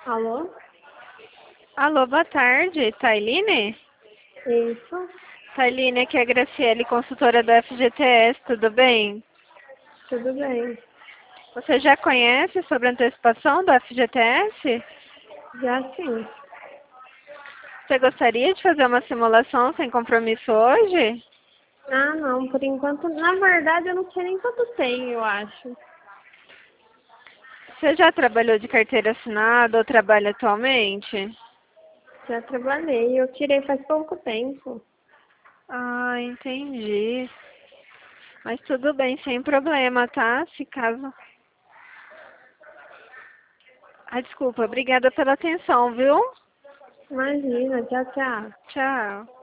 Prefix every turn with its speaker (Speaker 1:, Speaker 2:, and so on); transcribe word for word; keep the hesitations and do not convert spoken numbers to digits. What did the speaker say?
Speaker 1: Alô?
Speaker 2: Alô, boa tarde, Tailine?
Speaker 1: Isso,
Speaker 2: Tailine, aqui é a Graciele, consultora do F G T S, tudo bem?
Speaker 1: tudo bem.
Speaker 2: Você já conhece sobre a antecipação do F G T S?
Speaker 1: Já sim.
Speaker 2: Você gostaria de fazer uma simulação sem compromisso hoje?
Speaker 1: Ah, não, por enquanto, na verdade eu não sei nem quanto tem, eu acho.
Speaker 2: Você já trabalhou de carteira assinada ou trabalha atualmente?
Speaker 1: Já trabalhei, eu tirei faz pouco tempo.
Speaker 2: Ah, entendi. Mas tudo bem, sem problema, tá? Se caso... Ah, desculpa, obrigada pela atenção, viu?
Speaker 1: Imagina, tchau, tchau.
Speaker 2: Tchau.